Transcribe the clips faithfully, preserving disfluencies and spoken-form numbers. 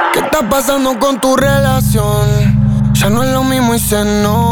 ¿Qué está pasando con tu relación? Ya no es lo mismo y se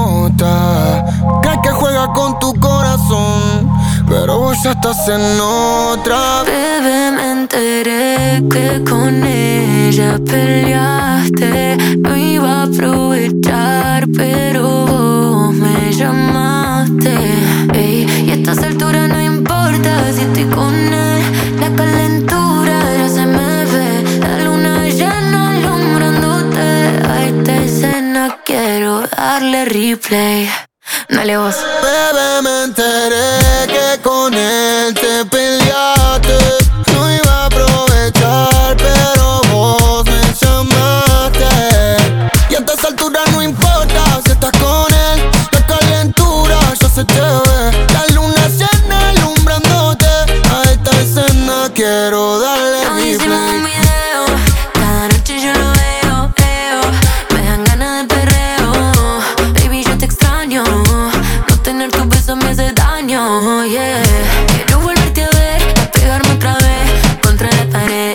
nota. Crees que juega con tu corazón, pero vos ya estás en otra. Bebé, me enteré que con ella peleaste. No iba a aprovechar, pero vos me llamaste. Ey, y a estas alturas no importa si estoy con él. La calentura ya se me ve, la luna llena alumbrándote. A esta escena quiero darle replay. Dale vos. Bebé, me enteré que con él te peleaste. No iba a aprovechar, pero vos me llamaste. Y a estas alturas no importa si estás con él. La calentura ya se te ve, la luna llena alumbrándote. A esta escena quiero darle Nos hicimos un replay. video, cada noche yo lo veo, veo. Me dan ganas de perreo. Baby, yo te extraño. No tener tu beso me hace daño, yeah. Quiero volverte a ver, a pegarme otra vez contra la pared.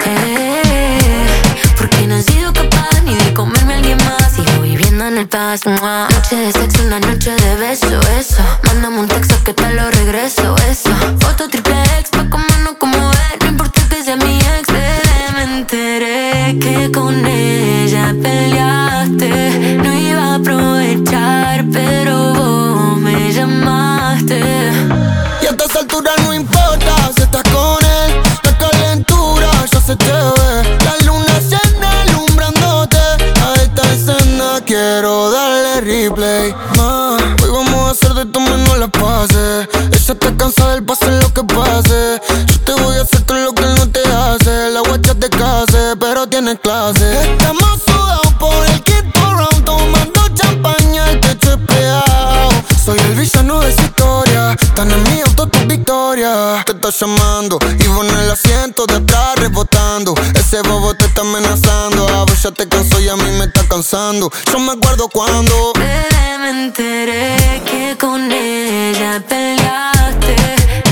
Porque no he sido capaz ni de comerme a alguien más. Sigo viviendo en el paz. Noche de sexo, una noche de beso, eso. Mándame un texto que te lo regreso, eso. Foto triple X pa' comernos como él. No importa que sea mi ex, bebé. Me enteré que con ella peleaste. No iba a aprovechar, pero vos me llamaste. Y a estas alturas no importa si estás con él. La calentura ya se te ve, la luna llena alumbrándote. A esta escena quiero darle replay. Ma, hoy vamos a hacer de tu menos las pases. Ella está cansada del pase lo que pase. Yo te voy a hacer todo lo que él no te hace. La guacha te case, pero tienes clase. Estamos sudados por el quinto round, tomando champaña, el techo espejado. Soy el villano de esa historia. Están en mi auto tu victoria. Te está llamando y vos en el asiento de atrás rebotando. Ese bobo te está amenazando. A vos ya te cansó y a mí me está cansando. Yo me acuerdo cuando Bebé, me enteré que con ella peleaste.